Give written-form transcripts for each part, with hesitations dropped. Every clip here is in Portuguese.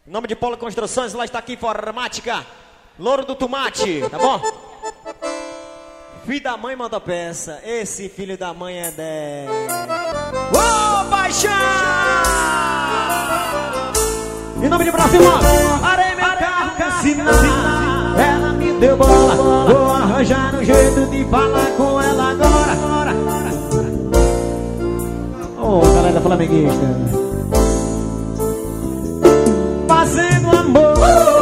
Em nome de Polo Construções, lá está aqui Informática, Louro do Tomate, tá bom? Filho da mãe manda peça, esse filho da mãe é 10. Ô, paixão! Em nome de Brasil, arei meu carro, sinal. Ela me deu bola, vou arranjar um jeito de falar com ela agora. Ô, galera flamenguista. Fazendo amor,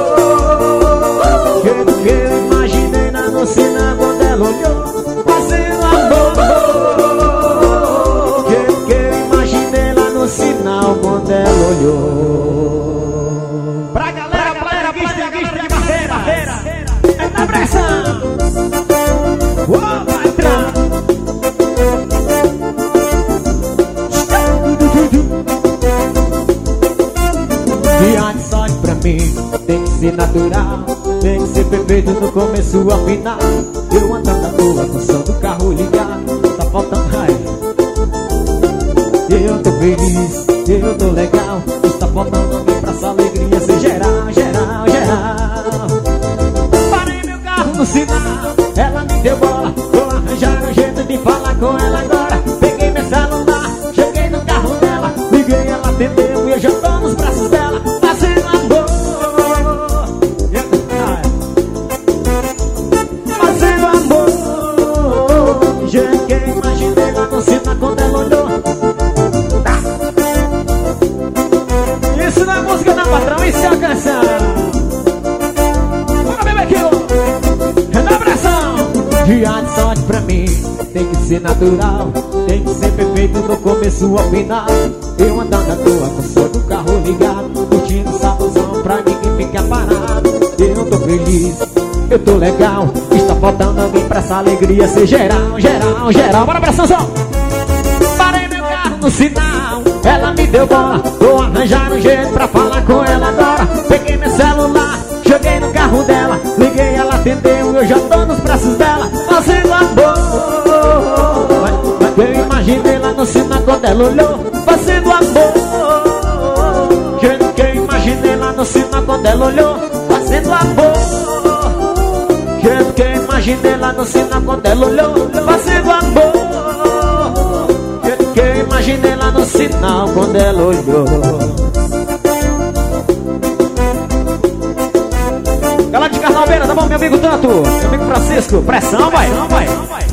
jeito que eu imaginei na docina quando ela olhou. Fazendo amor, jeito que eu imaginei lá no sinal quando ela olhou. Pra galera flamenguista de barreira, é na pressão. Vai entrar. Viagem só pra mim, tem que ser natural, tem que ser perfeito no começo ao final. Eu andando à toa com o som do carro ligado, tá faltando raiva. Eu tô feliz, eu tô legal, está faltando alguém pra essa alegria ser geral, geral, geral. Parei meu carro no sinal, ela me deu bola, vou arranjar um jeito de falar com ela agora. Peguei meu celular, cheguei no carro dela, liguei, ela atendeu e eu já tô nos braços dela. Fazendo amor, fazendo amor, jeito que eu imaginei lá no sinal quando ela olhou. Isso não é música não, patrão, isso é a canção. Bora beber aqui, é na pressão. Dia de sorte pra mim, tem que ser natural, tem que ser perfeito do começo ao final. Eu andando à toa com o som do carro ligado, curtindo sabuzão pra ninguém ficar parado. Eu tô feliz, eu tô legal, está faltando alguém pra essa alegria ser geral, geral, geral. Bora pressão, só. Parei meu carro no sinal, ela me deu bola, vou arranjar um jeito pra falar com ela agora. Peguei meu celular, joguei no carro dela, liguei, ela atendeu, eu já tô nos braços dela. Fazendo amor, eu imaginei lá no sinal quando ela olhou. Fazendo amor, jeito que eu imaginei lá no sinal quando ela olhou. Fazendo amor, jeito que eu imaginei lá no sinal quando ela olhou. Fazendo amor, jeito que eu imaginei lá no sinal quando ela olhou. Galera de Carnalbeira, tá bom, meu amigo Tanto? Meu amigo Francisco, pressão, vai.